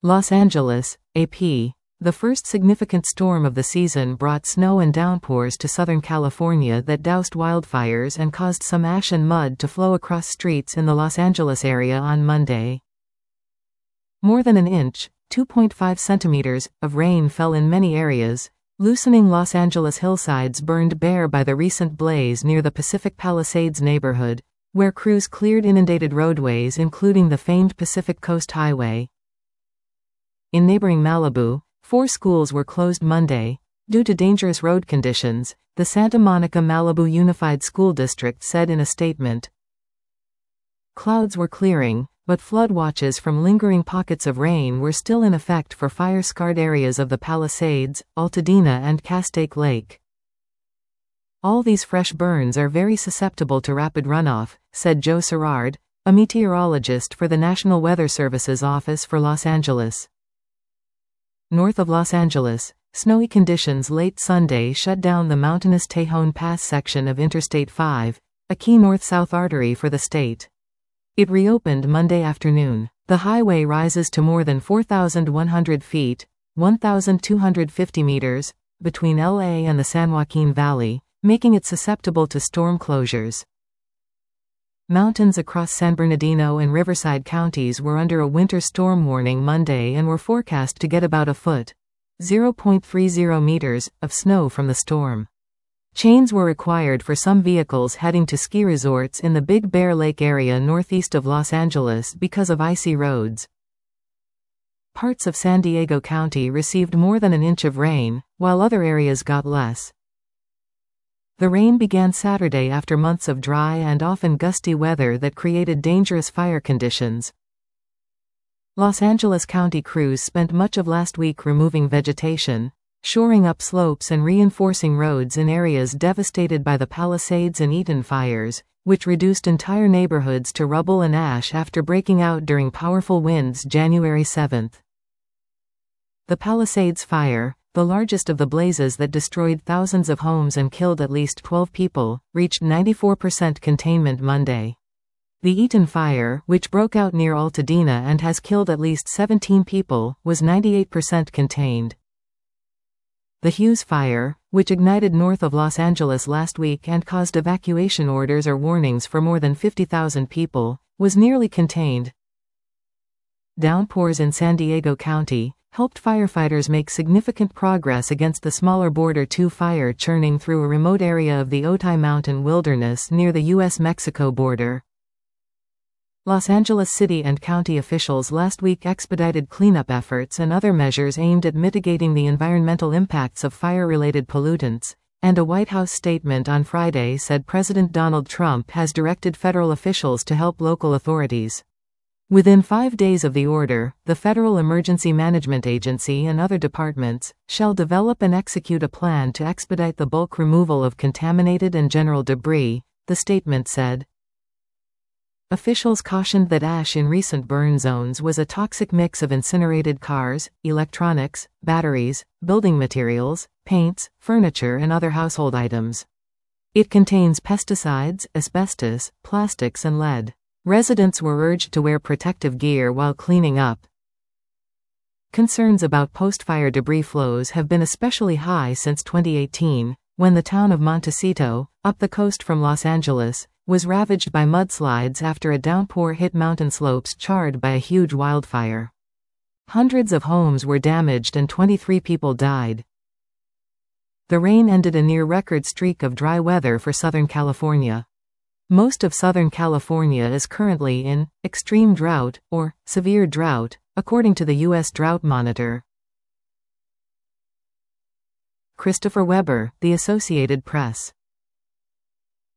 Los Angeles, AP. The first significant storm of the season brought snow and downpours to Southern California that doused wildfires and caused some ash and mud to flow across streets in the Los Angeles area on Monday. More than an inch, 2.5 centimeters, of rain fell in many areas, loosening Los Angeles hillsides burned bare by the recent blaze near the Pacific Palisades neighborhood, where crews cleared inundated roadways including the famed Pacific Coast Highway. In neighboring Malibu, 4 schools were closed Monday, due to dangerous road conditions, the Santa Monica-Malibu Unified School District said in a statement. Clouds were clearing, but flood watches from lingering pockets of rain were still in effect for fire-scarred areas of the Palisades, Altadena and Castaic Lake. All these fresh burns are very susceptible to rapid runoff, said Joe Serrard, a meteorologist for the National Weather Service's Office for Los Angeles. North of Los Angeles, snowy conditions late Sunday shut down the mountainous Tejon Pass section of Interstate 5, a key north-south artery for the state. It reopened Monday afternoon. The highway rises to more than 4,100 feet, 1,250 meters, between LA and the San Joaquin Valley, making it susceptible to storm closures. Mountains across San Bernardino and Riverside counties were under a winter storm warning Monday and were forecast to get about a foot, 0.30 meters, of snow from the storm. Chains were required for some vehicles heading to ski resorts in the Big Bear Lake area northeast of Los Angeles because of icy roads. Parts of San Diego County received more than an inch of rain, while other areas got less. The rain began Saturday after months of dry and often gusty weather that created dangerous fire conditions. Los Angeles County crews spent much of last week removing vegetation, shoring up slopes and reinforcing roads in areas devastated by the Palisades and Eaton fires, which reduced entire neighborhoods to rubble and ash after breaking out during powerful winds January 7. The Palisades fire, the largest of the blazes that destroyed thousands of homes and killed at least 12 people, reached 94% containment Monday. The Eaton fire, which broke out near Altadena and has killed at least 17 people, was 98% contained. The Hughes fire, which ignited north of Los Angeles last week and caused evacuation orders or warnings for more than 50,000 people, was nearly contained. Downpours in San Diego County helped firefighters make significant progress against the smaller Border 2 fire churning through a remote area of the Otay Mountain wilderness near the U.S.-Mexico border. Los Angeles City and county officials last week expedited cleanup efforts and other measures aimed at mitigating the environmental impacts of fire-related pollutants, and a White House statement on Friday said President Donald Trump has directed federal officials to help local authorities. Within 5 days of the order, the Federal Emergency Management Agency and other departments shall develop and execute a plan to expedite the bulk removal of contaminated and general debris, the statement said. Officials cautioned that ash in recent burn zones was a toxic mix of incinerated cars, electronics, batteries, building materials, paints, furniture and other household items. It contains pesticides, asbestos, plastics and lead. Residents were urged to wear protective gear while cleaning up. Concerns about post-fire debris flows have been especially high since 2018, when the town of Montecito, up the coast from Los Angeles, was ravaged by mudslides after a downpour hit mountain slopes charred by a huge wildfire. Hundreds of homes were damaged and 23 people died. The rain ended a near-record streak of dry weather for Southern California. Most of Southern California is currently in extreme drought or severe drought, according to the U.S. Drought Monitor. Christopher Weber, The Associated Press.